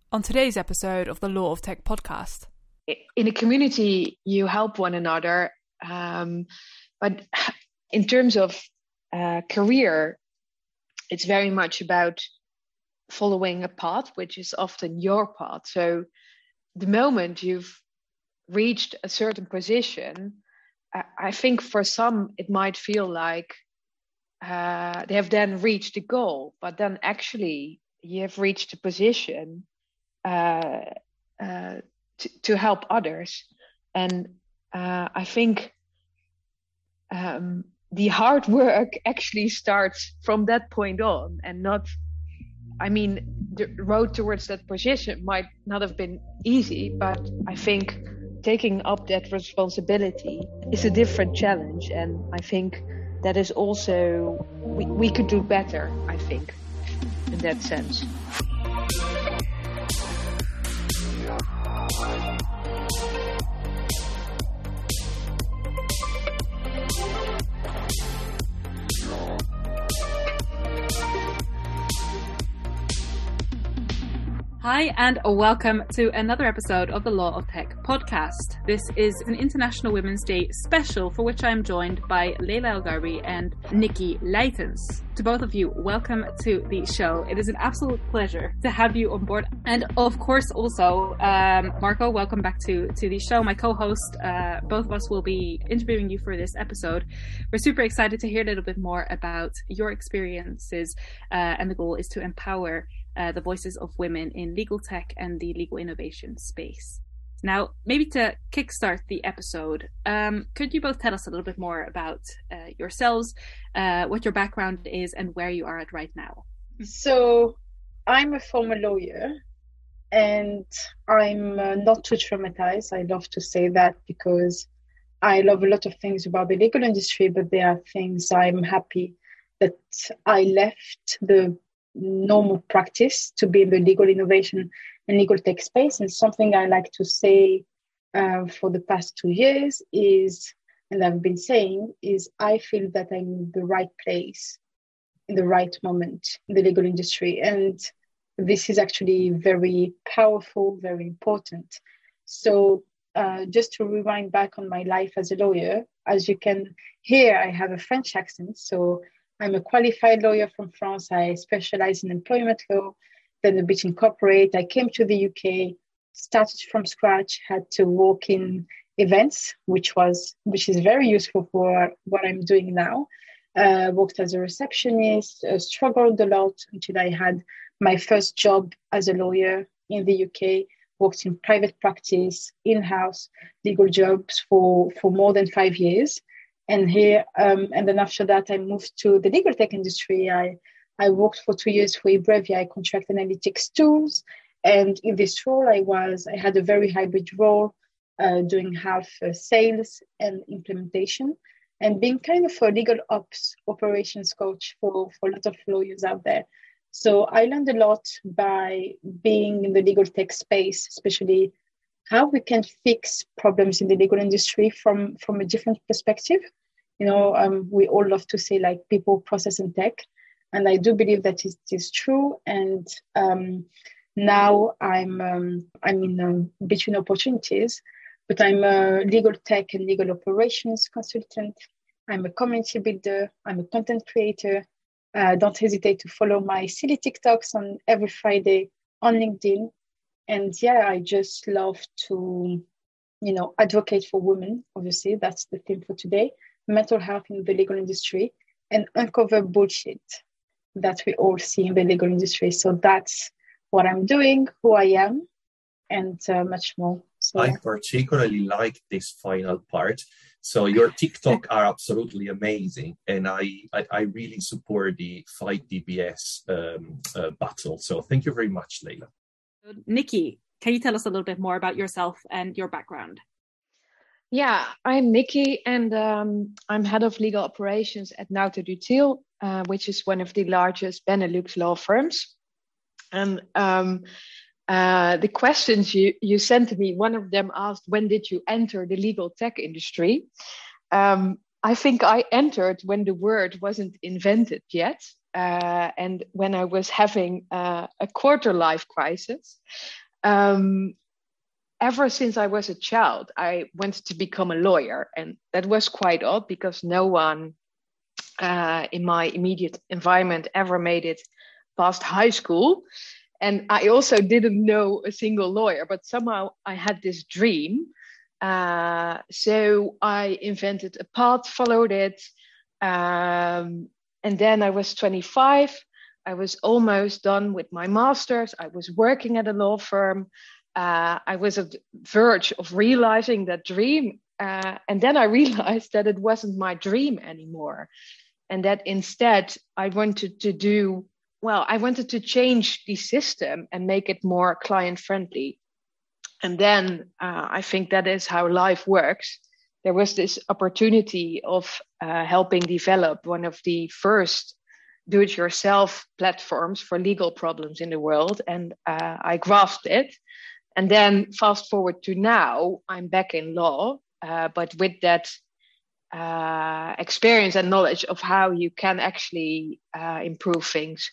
on today's episode of the Law of Tech podcast. In a community, you help one another, but in terms of career, it's very much about following a path, which is often your path. So the moment you've reached a certain position, I think for some it might feel like they have then reached the goal, but then actually you have reached a position to help others. And I think the hard work actually starts from that point on, and not, I mean, the road towards that position might not have been easy, but I think taking up that responsibility is a different challenge. And I think that is also, we could do better, I think, in that sense. Hi, and welcome to another episode of the Law of Tech podcast. This is an International Women's Day special, for which I'm joined by Leila El Gharbi and Nikki Leitens. To both of you, welcome to the show. It is an absolute pleasure to have you on board. And of course, also, Marco, welcome back to the show, my co-host. Both of us will be interviewing you for this episode. We're super excited to hear a little bit more about your experiences, and the goal is to empower the voices of women in legal tech and the legal innovation space. Now, maybe to kickstart the episode, could you both tell us a little bit more about yourselves, what your background is, and where you are at right now? So, I'm a former lawyer, and I'm not too traumatized. I love to say that because I love a lot of things about the legal industry, but there are things I'm happy that I left the normal practice to be in the legal innovation and legal tech space. And something I like to say for the past 2 years is, and I've been saying, is I feel that I'm in the right place in the right moment in the legal industry. And this is actually very powerful, very important. So just to rewind back on my life as a lawyer, as you can hear, I have a French accent. So I'm a qualified lawyer from France. I specialize in employment law, then a bit in corporate. I came to the UK, started from scratch, had to work in events, which is very useful for what I'm doing now. Worked as a receptionist, struggled a lot until I had my first job as a lawyer in the UK. Worked in private practice, in-house legal jobs for more than 5 years. And here, and then after that, I moved to the legal tech industry. I worked for 2 years for eBrevia, contract analytics tools. And in this role, I had a very hybrid role, doing half sales and implementation, and being kind of a legal ops operations coach for a lot of lawyers out there. So I learned a lot by being in the legal tech space, especially how we can fix problems in the legal industry from a different perspective. You know, we all love to say like people, process, and tech. And I do believe that it is true. And now I'm in between opportunities, but I'm a legal tech and legal operations consultant. I'm a community builder. I'm a content creator. Don't hesitate to follow my silly TikToks on every Friday on LinkedIn. And yeah, I just love to, advocate for women. Obviously, that's the theme for today. Mental health in the legal industry, and uncover bullshit that we all see in the legal industry. So that's what I'm doing, who I am, and much more. So, I particularly like this final part. So your TikTok are absolutely amazing, and I really support the Fight DBS battle. So thank you very much, Leila. Nikki, can you tell us a little bit more about yourself and your background? Yeah, I'm Nikki, and I'm head of legal operations at Nauta Dutil, which is one of the largest Benelux law firms. And the questions you sent to me, one of them asked, when did you enter the legal tech industry? I think I entered when the word wasn't invented yet. and when I was having a quarter life crisis, ever since I was a child, I wanted to become a lawyer. And that was quite odd because no one in my immediate environment ever made it past high school. And I also didn't know a single lawyer, but somehow I had this dream. So I invented a path, followed it. And then I was 25. I was almost done with my master's. I was working at a law firm. I was at the verge of realizing that dream. And then I realized that it wasn't my dream anymore. And that instead I wanted to change the system and make it more client friendly. And then I think that is how life works. There was this opportunity of helping develop one of the first do-it-yourself platforms for legal problems in the world. And I grasped it. And then fast forward to now, I'm back in law, but with that experience and knowledge of how you can actually improve things.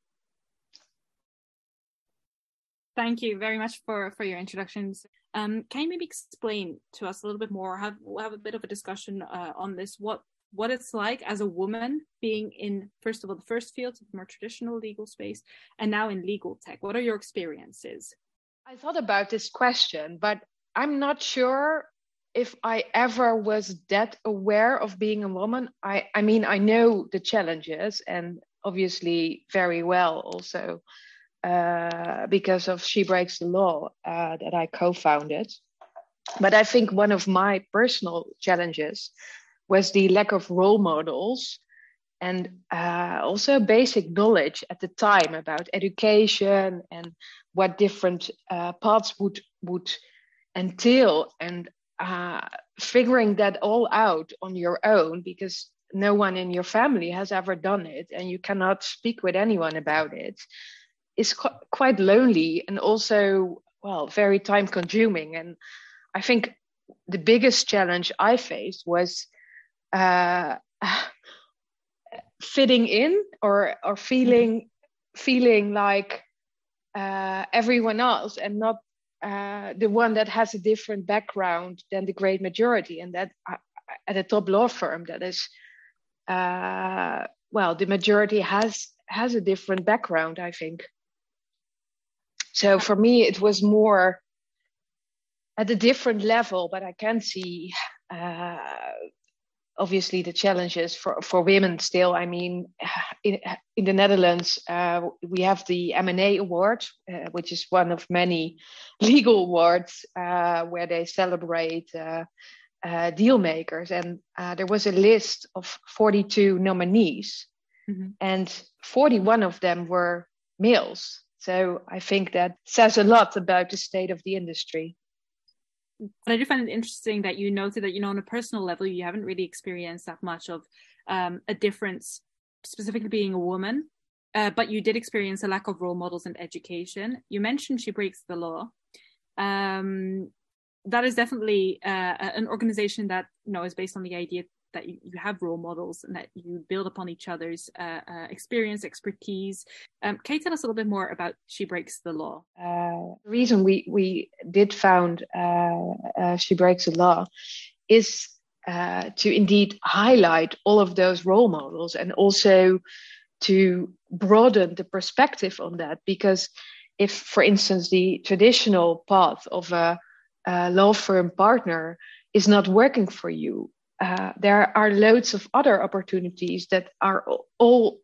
Thank you very much for your introductions. Can you maybe explain to us a little bit more? We'll have a bit of a discussion on this. What it's like as a woman being in, first of all, the first field, the more traditional legal space, and now in legal tech. What are your experiences? I thought about this question, but I'm not sure if I ever was that aware of being a woman. I mean, I know the challenges and obviously very well also because of She Breaks the Law that I co-founded. But I think one of my personal challenges was the lack of role models and also basic knowledge at the time about education and what different paths would entail, and figuring that all out on your own because no one in your family has ever done it and you cannot speak with anyone about it is quite lonely and also, well, very time consuming. And I think the biggest challenge I faced was fitting in or feeling like everyone else and not the one that has a different background than the great majority. And that at a top law firm, that is, the majority has a different background, I think. So for me, it was more at a different level, but I can see obviously the challenges for women still. I mean, in the Netherlands, we have the M&A Award, which is one of many legal awards where they celebrate deal makers. And there was a list of 42 nominees, and 41 of them were males. So I think that says a lot about the state of the industry. But I do find it interesting that you noted that, on a personal level, you haven't really experienced that much of a difference, specifically being a woman, but you did experience a lack of role models and education. You mentioned She Breaks the Law. That is definitely an organization that, is based on the idea that you have role models and that you build upon each other's experience, expertise. Can you tell us a little bit more about She Breaks the Law? The reason we did found She Breaks the Law is to indeed highlight all of those role models and also to broaden the perspective on that. Because if, for instance, the traditional path of a law firm partner is not working for you, there are loads of other opportunities that are all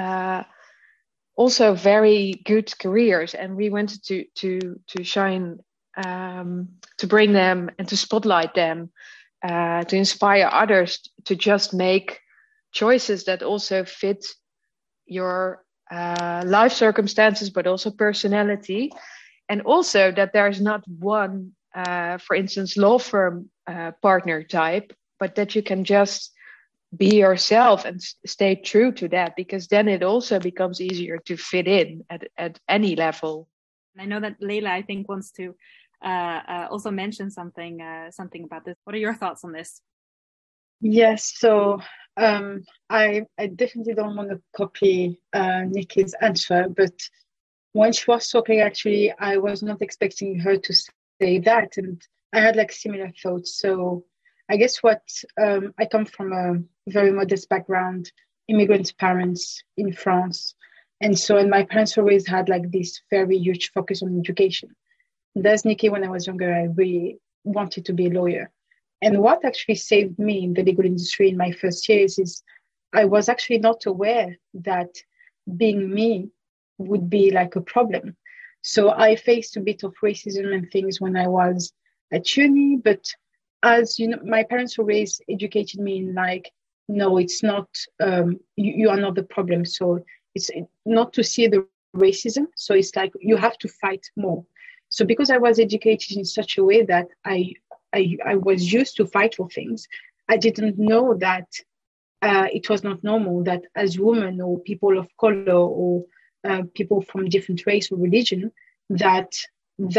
also very good careers, and we wanted to shine, to bring them and to spotlight them, to inspire others to just make choices that also fit your life circumstances, but also personality, and also that there's not one, for instance, law firm partner type, but that you can just be yourself and stay true to that, because then it also becomes easier to fit in at any level. I know that Leila, I think, wants to also mention something about this. What are your thoughts on this? Yes, so I definitely don't want to copy Nikki's answer, but when she was talking, actually, I was not expecting her to say that, and I had like similar thoughts. So I guess I come from a very modest background, immigrant parents in France, and my parents always had like this very huge focus on education. And as Nikki, when I was younger, I really wanted to be a lawyer. And what actually saved me in the legal industry in my first years is I was actually not aware that being me would be like a problem. So I faced a bit of racism and things when I was at uni, but as you know, my parents always educated me in like, no, it's not, you are not the problem. So it's not to see the racism. So it's like, you have to fight more. So because I was educated in such a way that I was used to fight for things, I didn't know that it was not normal that as women or people of color or people from different race or religion, that's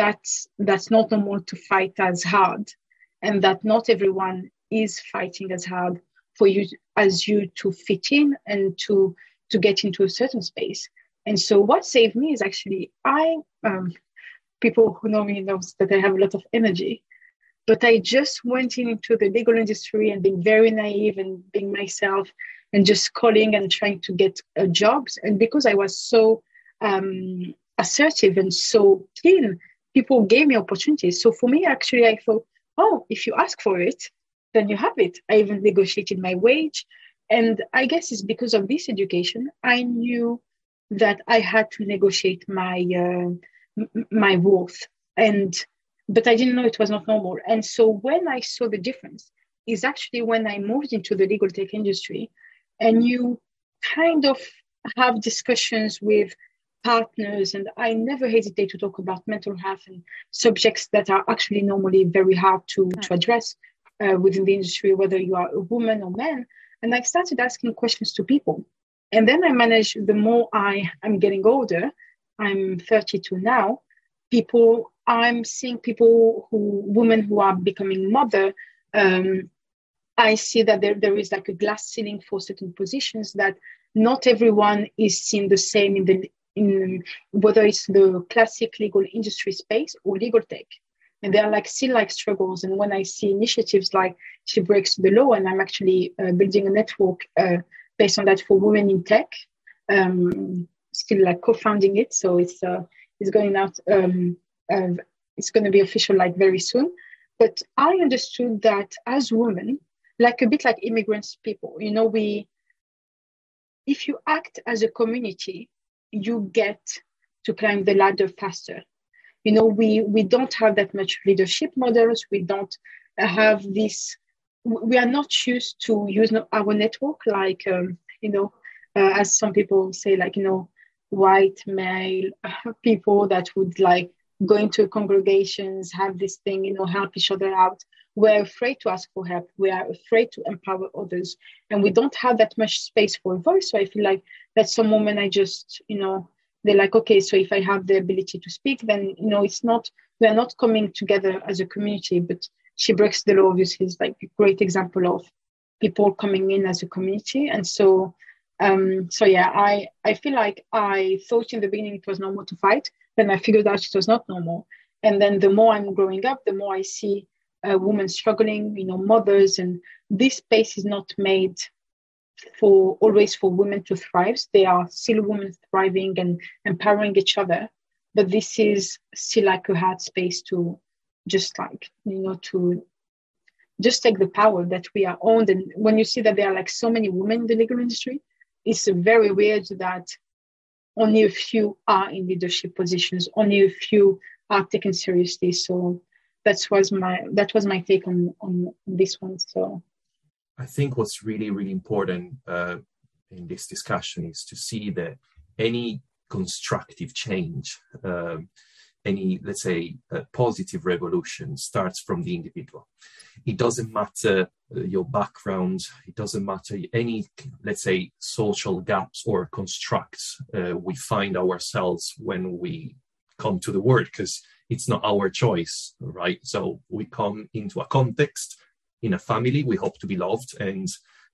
not normal to fight as hard, and that not everyone is fighting as hard for you to fit in and to get into a certain space. And so what saved me is actually people who know me knows that I have a lot of energy, but I just went into the legal industry and being very naive and being myself and just calling and trying to get jobs. And because I was so assertive and so keen, people gave me opportunities. So for me, actually, I thought, oh, if you ask for it, then you have it. I even negotiated my wage. And I guess it's because of this education, I knew that I had to negotiate my worth. But I didn't know it was not normal. And so when I saw the difference is actually when I moved into the legal tech industry, and you kind of have discussions with partners, and I never hesitate to talk about mental health and subjects that are actually normally very hard to address within the industry, whether you are a woman or man. And I started asking questions to people. And then I managed, the more I'm getting older, I'm 32 now, I'm seeing women who are becoming mother. I see that there is like a glass ceiling for certain positions, that not everyone is seen the same in whether it's the classic legal industry space or legal tech. And there are still struggles. And when I see initiatives like She Breaks the Law, and I'm actually building a network based on that for women in tech, still co-founding it. So it's going out. It's going to be official very soon. But I understood that as women, a bit like immigrants people, if you act as a community, you get to climb the ladder faster. We don't have that much leadership models. We don't have this. We are not used to use our network as some people say, white male people that would go into congregations, have this thing, help each other out. We're afraid to ask for help. We are afraid to empower others, and we don't have that much space for a voice. So I feel like that some moment I just, they're okay, so if I have the ability to speak, then, we're not coming together as a community. But She Breaks the Law obviously is a great example of people coming in as a community. And so yeah, I feel like I thought in the beginning it was normal to fight. Then I figured out it was not normal. And then the more I'm growing up, the more I see women struggling, mothers, and this space is not made always for women to thrive. They are still women thriving and empowering each other, but this is still a hard space to just to just take the power that we are owned. And when you see that there are so many women in the legal industry, it's very weird that only a few are in leadership positions, only a few are taken seriously. So that was my take on this one. So I think what's really, really important in this discussion is to see that any constructive change, any, let's say, positive revolution starts from the individual. It doesn't matter your background. It doesn't matter any, let's say, social gaps or constructs we find ourselves when we come to the world, because it's not our choice, right? So we come into a context. In a family, we hope to be loved, and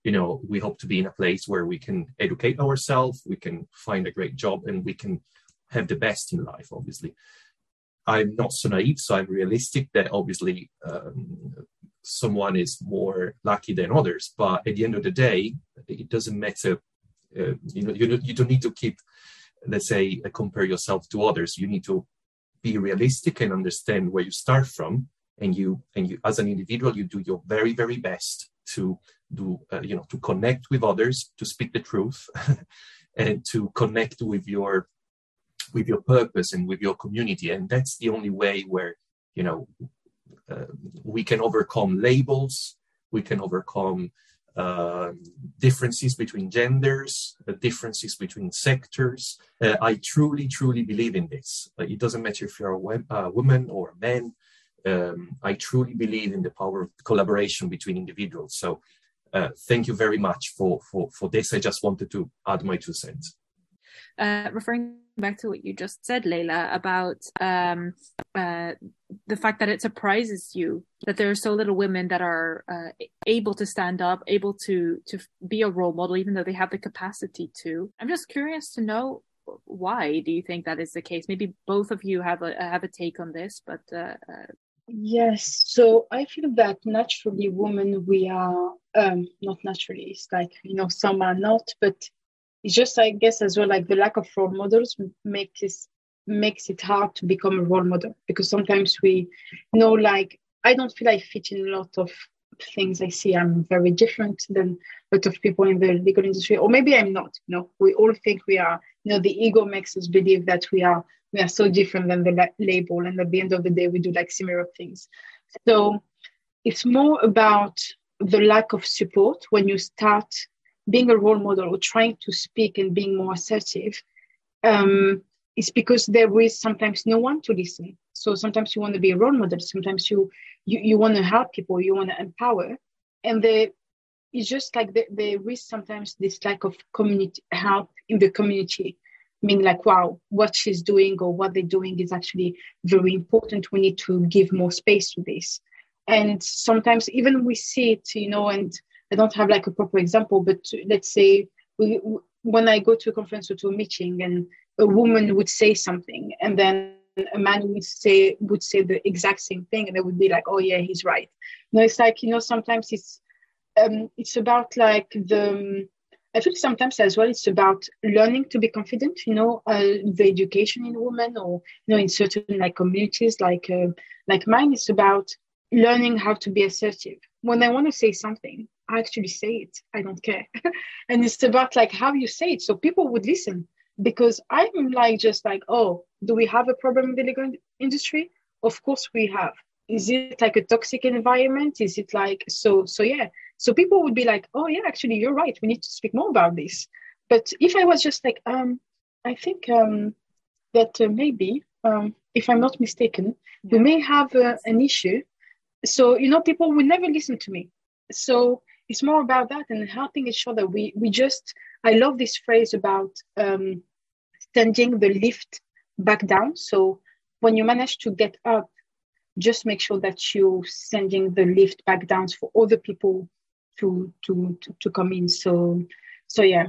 we hope to be in a place where we can educate ourselves, we can find a great job, and we can have the best in life, obviously. I'm not so naive, so I'm realistic that obviously someone is more lucky than others. But at the end of the day, it doesn't matter. You don't need to keep, let's say, compare yourself to others. You need to be realistic and understand where you start from. And you as an individual, you do your very, very best to do, to connect with others, to speak the truth, and to connect with your purpose and with your community. And that's the only way where, we can overcome labels, we can overcome differences between genders, differences between sectors. I truly, truly believe in this. It doesn't matter if you're a woman or a man. I truly believe in the power of collaboration between individuals. So thank you very much for this. I just wanted to add my 2 cents. Referring back to what you just said, Leila, about the fact that it surprises you that there are so little women that are able to stand up, able to be a role model, even though they have the capacity to. I'm just curious to know, why do you think that is the case? Maybe both of you have a take on this, but yes. So I feel that naturally women, we are not naturally. It's like, some are not, but it's just, I guess, as well, like the lack of role models makes it hard to become a role model, because sometimes we like, I don't feel I fit in a lot of things I see. I'm very different than a lot of people in the legal industry, or maybe I'm not. We all think we are. The ego makes us believe that we are so different than the label, and at the end of the day, we do like similar things. So it's more about the lack of support when you start being a role model or trying to speak and being more assertive. It's because there is sometimes no one to listen. So sometimes you want to be a role model. Sometimes you want to help people. You want to empower. And it's just like there is sometimes this lack of community help in the community. Meaning like, wow, what she's doing or what they're doing is actually very important. We need to give more space to this. And sometimes even we see it, and I don't have like a proper example, but let's say when I go to a conference or to a meeting and a woman would say something, and then a man would say the exact same thing, and they would be like, oh yeah, he's right. It's like, sometimes it's about like I think sometimes as well, it's about learning to be confident, the education in women, or, in certain like communities like mine, it's about learning how to be assertive. When I want to say something, I actually say it. I don't care. And it's about like how you say it. So people would listen, because I'm like, just like, oh, do we have a problem in the legal industry? Of course we have. Is it like a toxic environment? Is it like, so yeah. So people would be like, oh yeah, actually, you're right. We need to speak more about this. But if I was just like, I think that maybe, if I'm not mistaken, we may have an issue. So, people will never listen to me. So it's more about that and helping each other. I love this phrase about sending the lift back down. So when you manage to get up, just make sure that you're sending the lift back down for other people to come in. So yeah,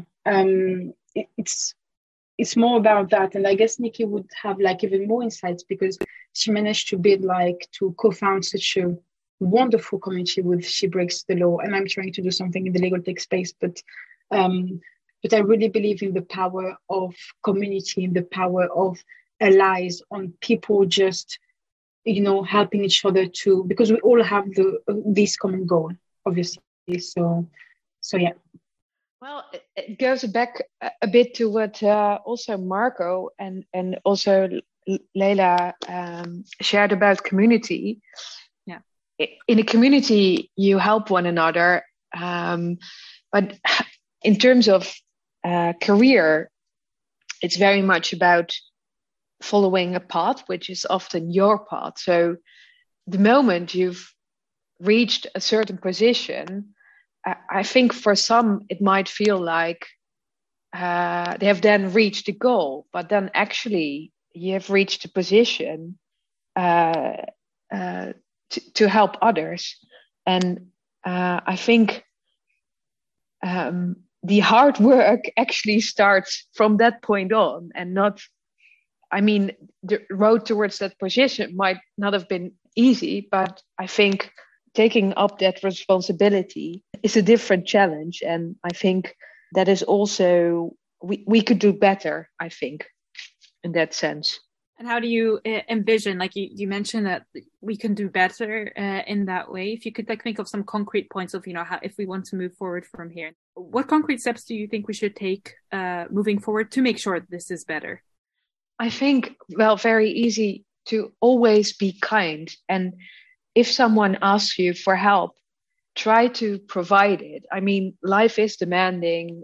it's more about that. And I guess Nikki would have like even more insights, because she managed to co-found such a wonderful community with She Breaks the Law. And I'm trying to do something in the legal tech space, but I really believe in the power of community, in the power of allies, on people just, helping each other too, because we all have this common goal, obviously. So yeah. Well, it goes back a bit to what also Marco and also Leila shared about community. Yeah. In a community, you help one another. But in terms of career, it's very much about following a path, which is often your path. So the moment you've reached a certain position, I think for some it might feel like they have then reached the goal, but then actually you have reached a position to help others. And I think the hard work actually starts from that point on, and not, I mean, the road towards that position might not have been easy, but I think taking up that responsibility is a different challenge. And I think that is also, we could do better, I think, in that sense. And how do you envision, like you mentioned that we can do better in that way? If you could think of some concrete points of, how, if we want to move forward from here, what concrete steps do you think we should take moving forward to make sure this is better? I think, very easy to always be kind. And if someone asks you for help, try to provide it. I mean, life is demanding.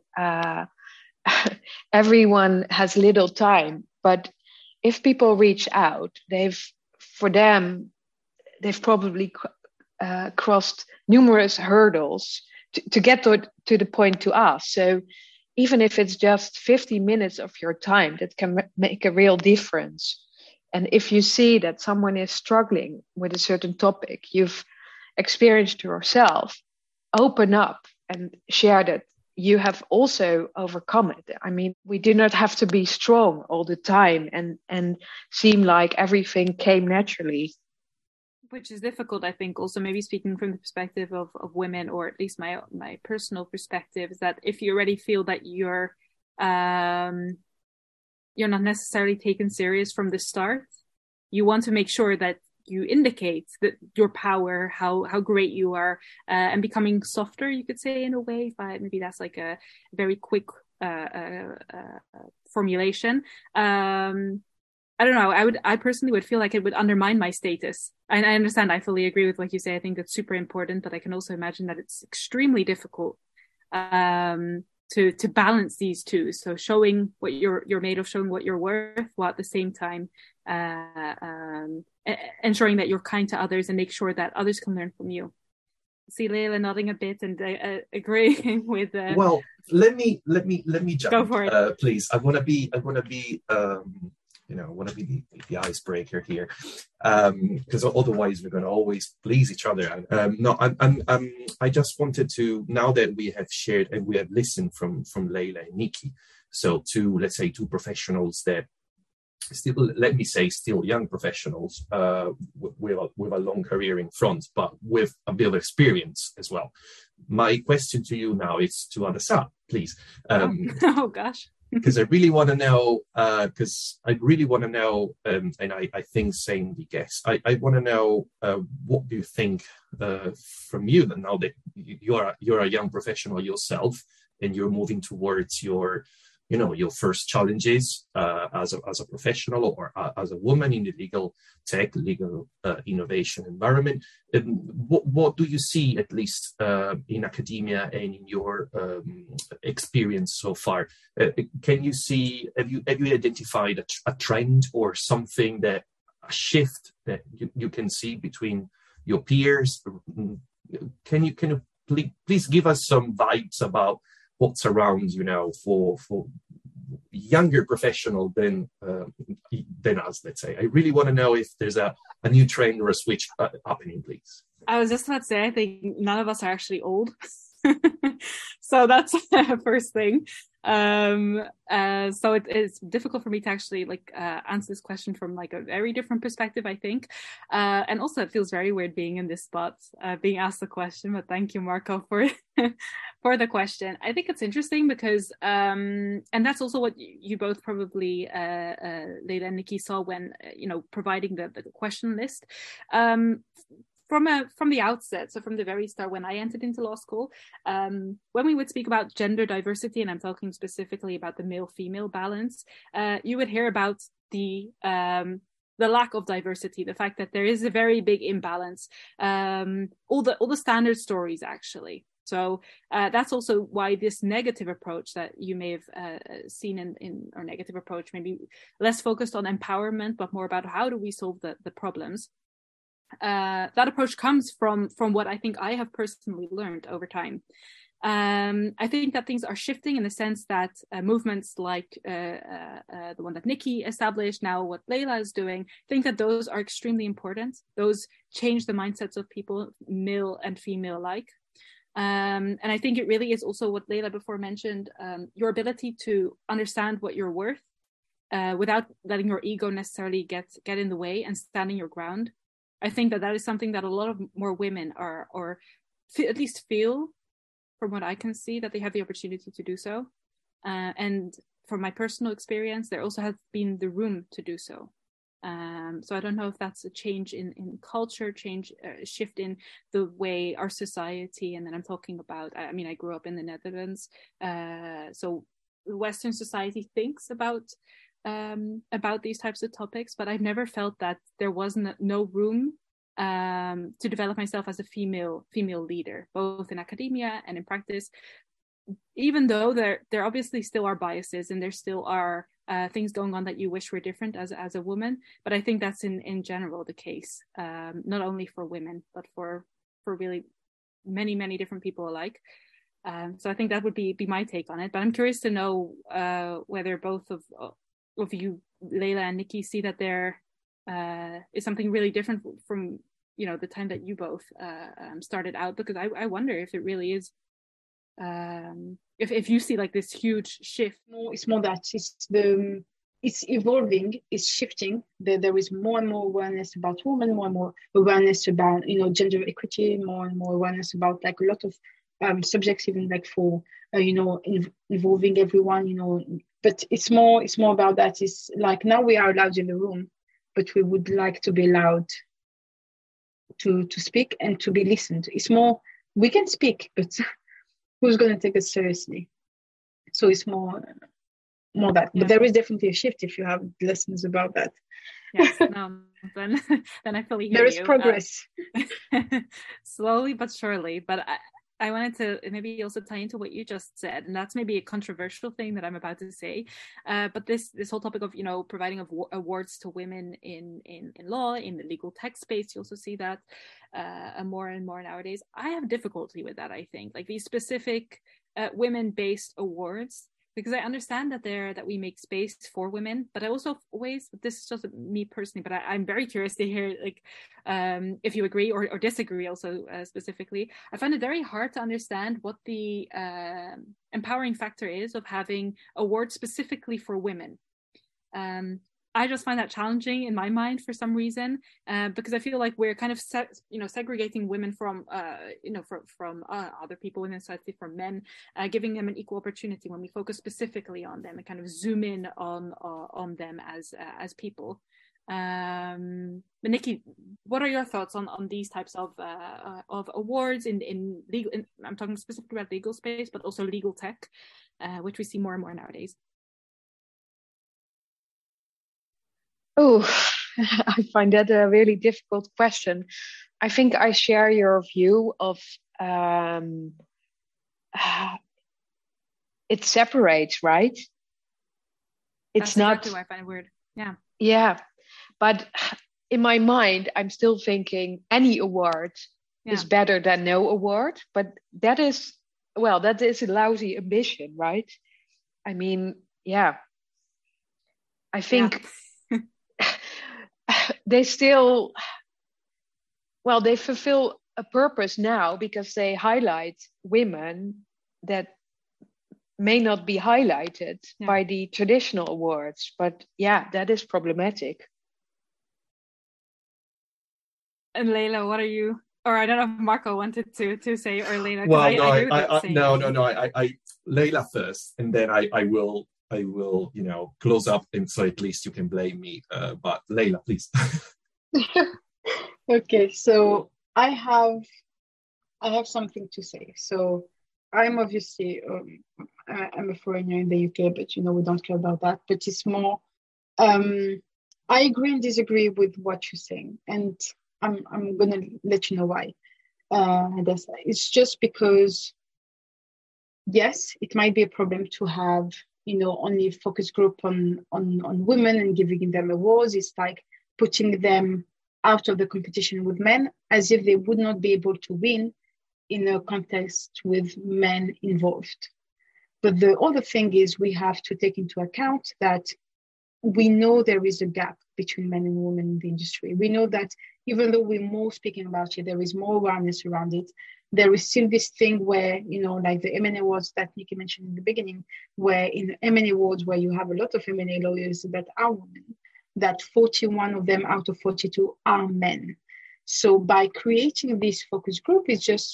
Everyone has little time, but if people reach out, they've probably crossed numerous hurdles to get to the point to us. So even if it's just 50 minutes of your time, that can make a real difference. And if you see that someone is struggling with a certain topic you've experienced yourself, open up and share that you have also overcome it. I mean, we do not have to be strong all the time and seem like everything came naturally. Which is difficult, I think, also maybe speaking from the perspective of women, or at least my personal perspective, is that if you already feel that you're not necessarily taken serious from the start, you want to make sure that you indicate that your power, how great you are, and becoming softer, you could say, in a way. But maybe that's like a very quick formulation. I don't know. I personally would feel like it would undermine my status. And I understand. I fully agree with what you say. I think that's super important, but I can also imagine that it's extremely difficult to balance these two. So showing what you're made of, showing what you're worth, while at the same time ensuring that you're kind to others and make sure that others can learn from you. See Leila nodding a bit and agreeing with. Well, let me jump. Go for it, please. I want to be the icebreaker here, because otherwise we're going to always please each other. I just wanted to, now that we have shared and we have listened from Leila and Nikki, so let's say two professionals that still young professionals with a long career in front, but with a bit of experience as well. My question to you now is to Adasa, please. Oh gosh. Because I really want to know, and I think same the guest, I want to know what do you think from you, that now that you're a young professional yourself and you're moving towards your first challenges as a professional or as a woman in the legal innovation environment. What do you see, at least in academia and in your experience so far? Can you see? Have you identified a trend or something, a shift that you can see between your peers? Can you please give us some vibes about what's around, for younger professional than us, let's say? I really want to know if there's a new trend or a switch happening, please. I was just about to say, I think none of us are actually old. So that's the first thing. So it's difficult for me to actually answer this question from a very different perspective, I think. And also it feels very weird being in this spot, being asked the question, but thank you, Marco, for for the question. I think it's interesting because, and that's also what you both probably, Leila and Nikki, saw when, providing the question list. From the outset, so from the very start, when I entered into law school, when we would speak about gender diversity, and I'm talking specifically about the male-female balance, you would hear about the lack of diversity, the fact that there is a very big imbalance, all the standard stories, actually. So that's also why this negative approach that you may have seen in our negative approach, maybe less focused on empowerment, but more about how do we solve the problems. That approach comes from what I think I have personally learned over time. I think that things are shifting in the sense that movements like the one that Nikki established, now what Leila is doing, I think that those are extremely important. Those change the mindsets of people, male and female alike. And I think it really is also what Leila before mentioned, your ability to understand what you're worth without letting your ego necessarily get in the way and standing your ground. I think that is something that a lot of more women are, or at least feel, from what I can see, that they have the opportunity to do so. And from my personal experience, there also has been the room to do so. So I don't know if that's a change in culture, shift in the way our society, and then I'm talking about, I mean, I grew up in the Netherlands, so Western society thinks about these types of topics, but I've never felt that there wasn't no room to develop myself as a female leader, both in academia and in practice, even though there obviously still are biases and there still are things going on that you wish were different as a woman. But I think that's in general the case, not only for women, but for really many, many different people alike. So I think that would be my take on it. But I'm curious to know whether both of you, Leila and Nikki, see that there is something really different from, you know, the time that you both started out, because I wonder if it really is, if you see like this huge shift. No, it's more that it's evolving, it's shifting. There is more and more awareness about women, more and more awareness about, you know, gender equity, more and more awareness about like a lot of subjects, even like for involving everyone, you know. But it's more about that. It's like now we are allowed in the room, but we would like to be allowed to speak and to be listened. It's more, we can speak, but who's going to take us seriously? So it's more that. But there is definitely a shift if you have lessons about that. Yes, no, then I fully hear you. There is progress. Slowly but surely. But I wanted to maybe also tie into what you just said, and that's maybe a controversial thing that I'm about to say. But this whole topic of, you know, providing awards to women in law, in the legal tech space, you also see that more and more nowadays. I have difficulty with that. I think like these specific women-based awards, because I understand that we make space for women, but I also always, this is just me personally, but I'm very curious to hear like if you agree or disagree also specifically. I find it very hard to understand what the empowering factor is of having awards specifically for women. I just find that challenging in my mind for some reason, because I feel like we're kind of segregating women from from other people in society, from men, giving them an equal opportunity when we focus specifically on them and kind of zoom in on them as people. But Nikki, what are your thoughts on these types of awards in legal? I'm talking specifically about legal space, but also legal tech, which we see more and more nowadays. Oh, I find that a really difficult question. I think I share your view of it separates, right? That's exactly why I find it weird. Yeah. Yeah. But in my mind, I'm still thinking any award is better than no award. But that is a lousy ambition, right? I mean, yeah. I think... Yeah. They still, they fulfill a purpose now because they highlight women that may not be highlighted by the traditional awards. But yeah, that is problematic. And Leila, what are you? Or I don't know if Marco wanted to say, or Leila. Well, no. Leila first, and then I will, you know, close up, and so at least you can blame me. But Leila, please. Okay, so I have something to say. So I'm obviously I'm a foreigner in the UK, but you know we don't care about that. But it's more I agree and disagree with what you're saying, and I'm gonna let you know why. It's just because yes, it might be a problem to have, you know, only focus group on women and giving them awards. It's like putting them out of the competition with men, as if they would not be able to win in a context with men involved. But the other thing is we have to take into account that we know there is a gap between men and women in the industry. We know that even though we're more speaking about it, there is more awareness around it. There is still this thing where, like the M&A awards that Nikki mentioned in the beginning, where in the M&A awards where you have a lot of M&A lawyers that are women, that 41 of them out of 42 are men. So by creating this focus group, it's just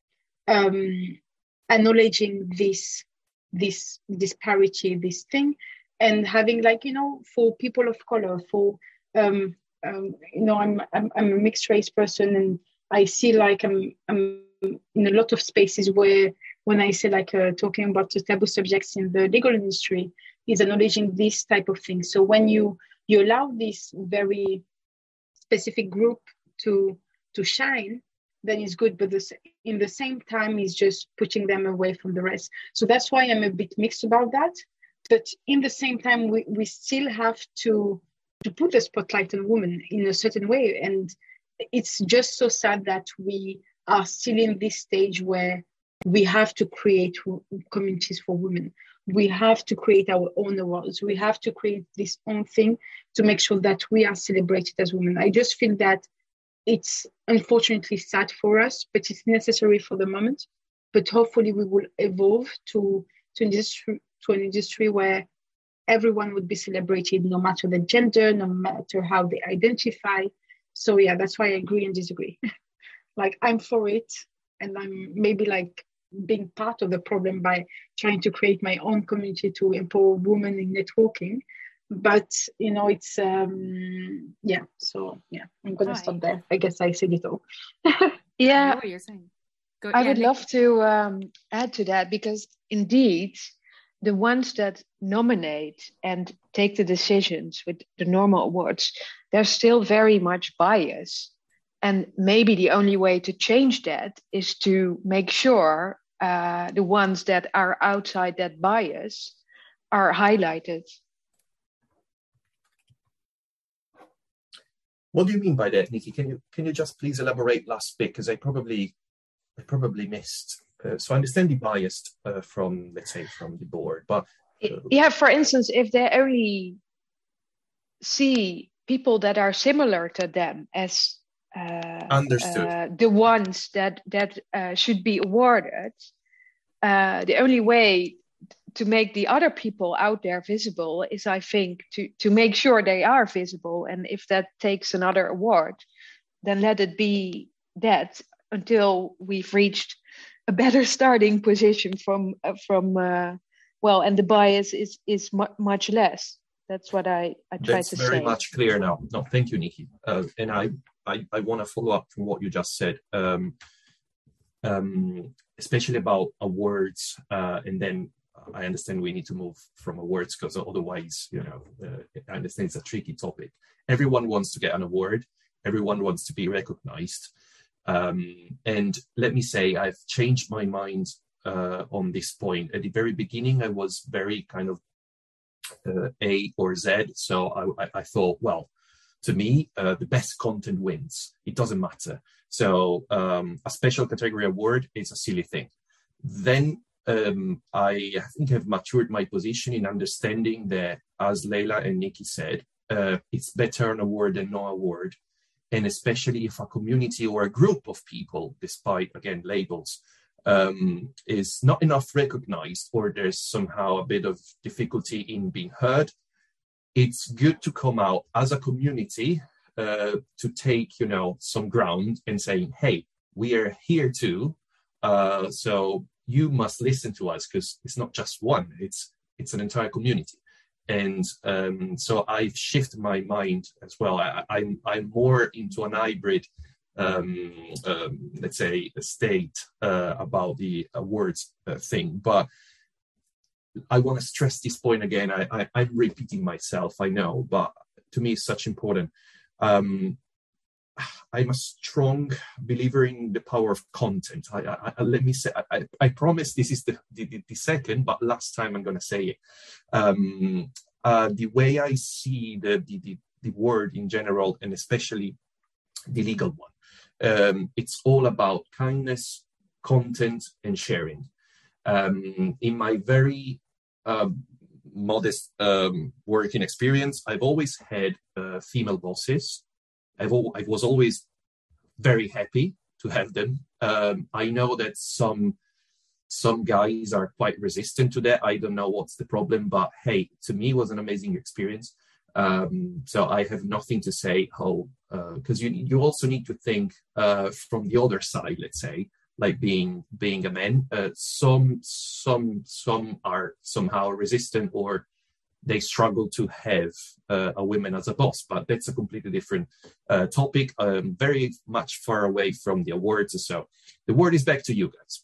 acknowledging this disparity, this thing, and having for people of color, for I'm a mixed race person, and I see I'm in a lot of spaces where when I say talking about the taboo subjects in the legal industry is acknowledging this type of thing. So when you allow this very specific group to shine, then it's good, but in the same time is just pushing them away from the rest. So that's why I'm a bit mixed about that. But in the same time, we still have to put the spotlight on women in a certain way. And it's just so sad that we are still in this stage where we have to create communities for women. We have to create our own awards. We have to create this own thing to make sure that we are celebrated as women. I just feel that it's unfortunately sad for us, but it's necessary for the moment. But hopefully we will evolve to an industry where everyone would be celebrated, no matter the gender, no matter how they identify. So yeah, that's why I agree and disagree. I'm for it, and I'm maybe being part of the problem by trying to create my own community to empower women in networking. But it's so yeah, I'm gonna stop there. I guess I said it all. Yeah, I know what you're saying. I would love to add to that, because indeed the ones that nominate and take the decisions with the normal awards, there's still very much bias. And maybe the only way to change that is to make sure the ones that are outside that bias are highlighted. What do you mean by that, Nikki? Can you just please elaborate last bit, because I probably missed. So I understand the bias from, let's say, from the board, but for instance, if they only see people that are similar to them as understood, the ones that should be awarded, the only way to make the other people out there visible is, I think, to make sure they are visible. And if that takes another award, then let it be that, until we've reached a better starting position from and the bias is much less. That's what I try to say. That's very much clear now. No, thank you, Nikki. And I want to follow up from what you just said, especially about awards, and then I understand we need to move from awards, because otherwise, I understand it's a tricky topic. Everyone wants to get an award. Everyone wants to be recognized. And let me say, I've changed my mind on this point. At the very beginning, I was very kind of A or Z. So I thought, well, to me, the best content wins. It doesn't matter. So a special category award is a silly thing. Then I think I've matured my position in understanding that, as Leila and Nikki said, it's better an award than no award. And especially if a community or a group of people, despite, again, labels, is not enough recognized, or there's somehow a bit of difficulty in being heard, it's good to come out as a community to take, some ground and saying, hey, we are here too. So you must listen to us, because it's not just one, it's an entire community. And so I've shifted my mind as well. I'm more into an hybrid, let's say, state about the awards thing. But I want to stress this point again. I'm repeating myself, I know, but to me it's such important. I'm a strong believer in the power of content. Let me say, I promise this is the second, but last time I'm going to say it. The way I see the word in general, and especially the legal one, it's all about kindness, content, and sharing. In my very modest working experience, I've always had female bosses. I was always very happy to have them. I know that some guys are quite resistant to that. I don't know what's the problem, but hey, to me, it was an amazing experience. So I have nothing to say because you also need to think from the other side, let's say, like being a man. Some are somehow resistant, or they struggle to have a woman as a boss, but that's a completely different topic. Very much far away from the awards. So the word is back to you guys.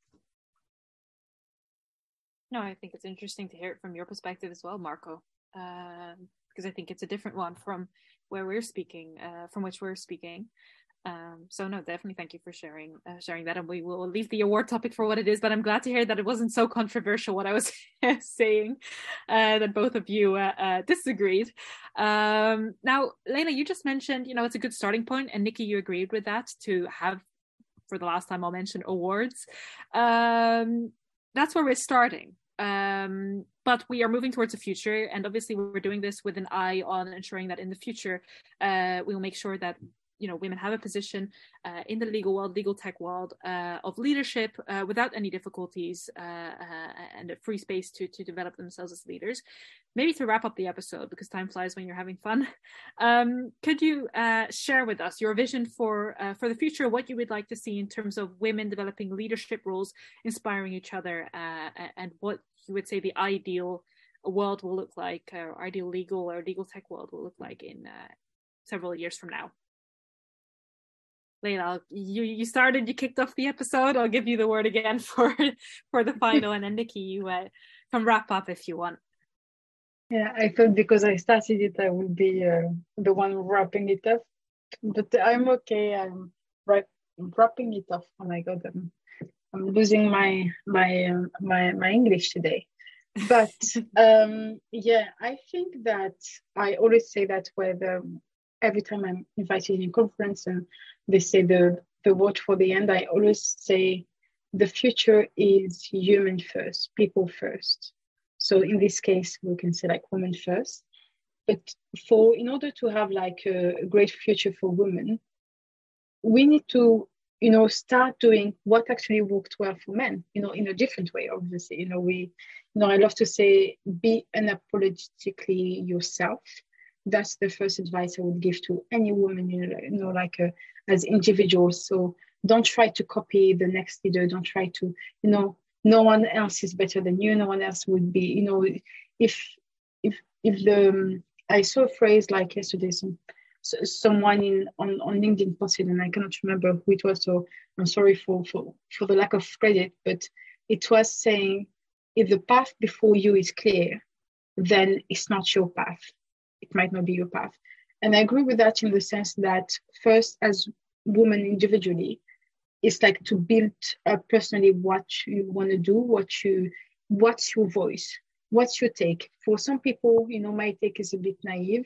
No, I think it's interesting to hear it from your perspective as well, Marco, because I think it's a different one from where we're speaking, from which we're speaking. So no, definitely thank you for sharing that, and we will leave the award topic for what it is, but I'm glad to hear that it wasn't so controversial what I was saying, that both of you disagreed. Now, Lena, you just mentioned, it's a good starting point, and Nikki, you agreed with that, to have, for the last time I'll mention, awards. That's where we're starting. But we are moving towards the future, and obviously we're doing this with an eye on ensuring that in the future we will make sure that women have a position in the legal tech world of leadership without any difficulties, and a free space to develop themselves as leaders. Maybe to wrap up the episode, because time flies when you're having fun, could you share with us your vision for the future, what you would like to see in terms of women developing leadership roles, inspiring each other, and what you would say the ideal world will look like, or ideal legal or legal tech world will look like in several years from now? Leila, you kicked off the episode. I'll give you the word again for the final, and then Nikki, you can wrap up if you want. Yeah, I thought because I started it, I would be the one wrapping it up, but I'm okay. I'm wrapping it up. Oh my God, I'm losing my English today. But yeah, I think that I always say that every time I'm invited in a conference and they say the word for the end, I always say the future is human first, people first. So in this case, we can say like women first. But in order to have like a great future for women, we need to, start doing what actually worked well for men, in a different way, obviously. I love to say, be unapologetically yourself. That's the first advice I would give to any woman, as individuals. So don't try to copy the next leader. Don't try to, no one else is better than you. No one else would be, I saw a phrase like yesterday, someone on LinkedIn posted, and I cannot remember who it was. So I'm sorry for the lack of credit, but it was saying, if the path before you is clear, then it's not your path. It might not be your path. And I agree with that in the sense that first, as women individually, it's like to build up personally what you want to do, what's your voice, what's your take. For some people, my take is a bit naive.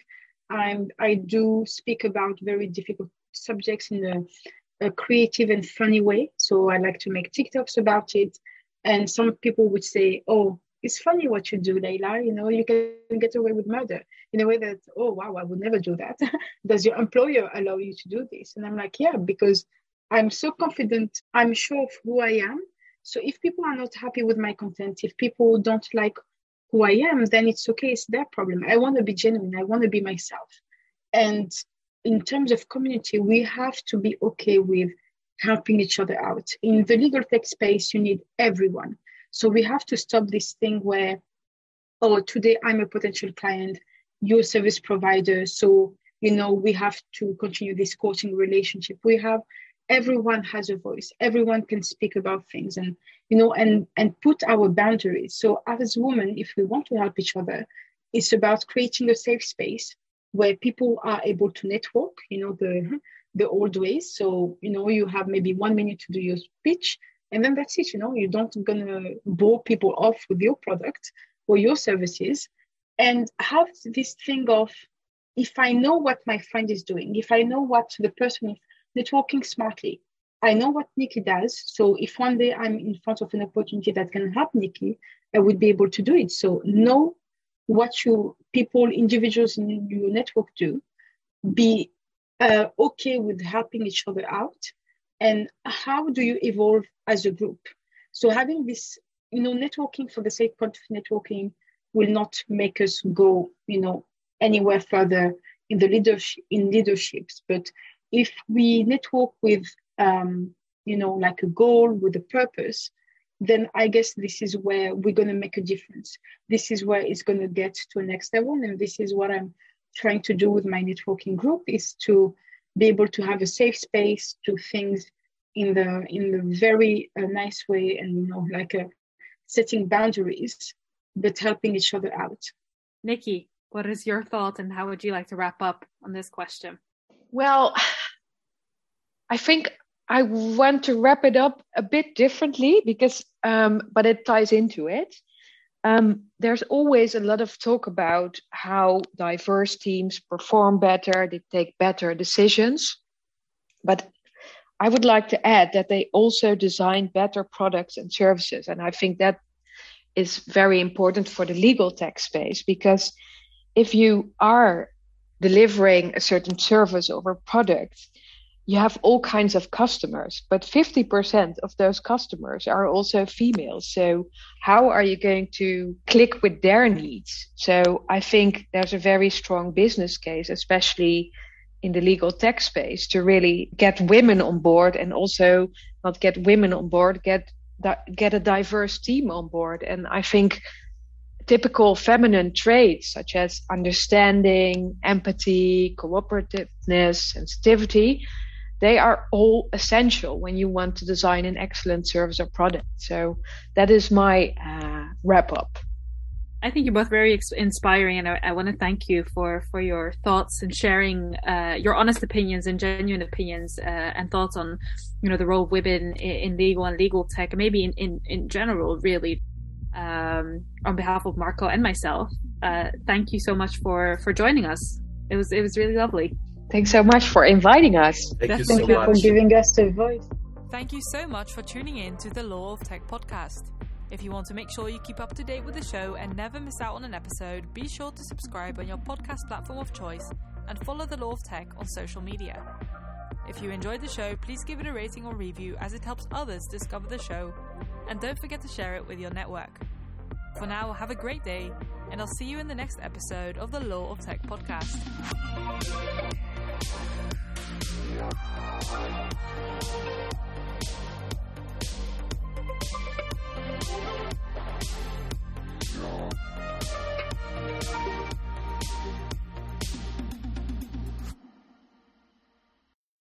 I do speak about very difficult subjects in a creative and funny way. So I like to make TikToks about it. And some people would say, oh, it's funny what you do, Leila. You can get away with murder in a way that, oh, wow, I would never do that. Does your employer allow you to do this? And I'm like, yeah, because I'm so confident. I'm sure of who I am. So if people are not happy with my content, if people don't like who I am, then it's okay. It's their problem. I want to be genuine. I want to be myself. And in terms of community, we have to be okay with helping each other out. In the legal tech space, you need everyone. So we have to stop this thing where, oh, today I'm a potential client, you're a service provider. So, we have to continue this courting relationship. Everyone has a voice. Everyone can speak about things and put our boundaries. So as women, if we want to help each other, it's about creating a safe space where people are able to network, the old ways. So, you have maybe 1 minute to do your speech, and then that's it. You don't gonna bore people off with your product or your services, and have this thing of, if I know what my friend is doing, if I know what the person is networking smartly, I know what Nikki does. So if one day I'm in front of an opportunity that can help Nikki, I would be able to do it. So know what individuals in your network do, be okay with helping each other out, and how do you evolve as a group? So having this, networking for the sake of networking will not make us go, anywhere further in leaderships. But if we network with, like a goal, with a purpose, then I guess this is where we're going to make a difference. This is where it's going to get to a next level. And this is what I'm trying to do with my networking group, is to be able to have a safe space to things in the very nice way, and setting boundaries, but helping each other out. Nikki, what is your thought, and how would you like to wrap up on this question? Well, I think I want to wrap it up a bit differently because, but it ties into it. There's always a lot of talk about how diverse teams perform better, they take better decisions. But I would like to add that they also design better products and services. And I think that is very important for the legal tech space, because if you are delivering a certain service or a product, you have all kinds of customers, but 50% of those customers are also female. So how are you going to click with their needs? So I think there's a very strong business case, especially in the legal tech space, to really get women on board, and also not get women on board, get a diverse team on board. And I think typical feminine traits such as understanding, empathy, cooperativeness, sensitivity, they are all essential when you want to design an excellent service or product. So that is my wrap up. I think you're both very inspiring, and I want to thank you for your thoughts and sharing your honest opinions and genuine opinions and thoughts on, the role of women in legal and legal tech, and maybe in general, really. On behalf of Marco and myself, thank you so much for joining us. It was really lovely. Thanks so much for inviting us. Thank you Thank you for giving us a voice. Thank you so much for tuning in to the Law of Tech podcast. If you want to make sure you keep up to date with the show and never miss out on an episode, be sure to subscribe on your podcast platform of choice and follow the Law of Tech on social media. If you enjoyed the show, please give it a rating or review, as it helps others discover the show, and don't forget to share it with your network. For now, have a great day, and I'll see you in the next episode of the Law of Tech podcast.